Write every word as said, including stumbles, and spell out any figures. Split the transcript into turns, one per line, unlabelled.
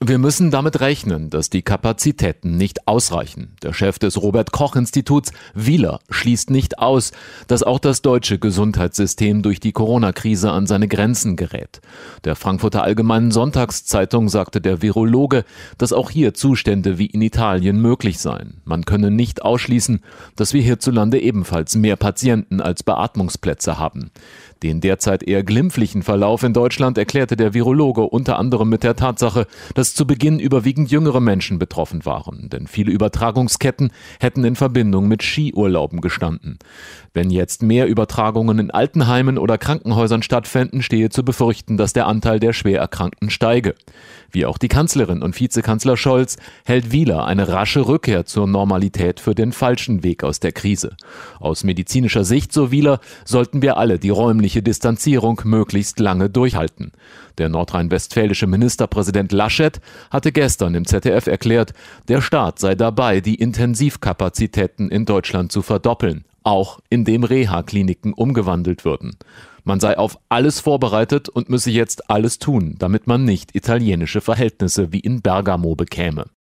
Wir müssen damit rechnen, dass die Kapazitäten nicht ausreichen. Der Chef des Robert-Koch-Instituts, Wieler, schließt nicht aus, dass auch das deutsche Gesundheitssystem durch die Corona-Krise an seine Grenzen gerät. Der Frankfurter Allgemeinen Sonntagszeitung sagte der Virologe, dass auch hier Zustände wie in Italien möglich seien. Man könne nicht ausschließen, dass wir hierzulande ebenfalls mehr Patienten als Beatmungsplätze haben. Den derzeit eher glimpflichen Verlauf in Deutschland erklärte der Virologe unter anderem mit der Tatsache, dass zu Beginn überwiegend jüngere Menschen betroffen waren, denn viele Übertragungsketten hätten in Verbindung mit Skiurlauben gestanden. Wenn jetzt mehr Übertragungen in Altenheimen oder Krankenhäusern stattfänden, stehe zu befürchten, dass der Anteil der Schwererkrankten steige. Wie auch die Kanzlerin und Vizekanzler Scholz hält Wieler eine rasche Rückkehr zur Normalität für den falschen Weg aus der Krise. Aus medizinischer Sicht, so Wieler, sollten wir alle die räumliche Distanzierung möglichst lange durchhalten. Der nordrhein-westfälische Ministerpräsident Laschet hatte gestern im Z D F erklärt, der Staat sei dabei, die Intensivkapazitäten in Deutschland zu verdoppeln, auch indem Reha-Kliniken umgewandelt würden. Man sei auf alles vorbereitet und müsse jetzt alles tun, damit man nicht italienische Verhältnisse wie in Bergamo bekäme.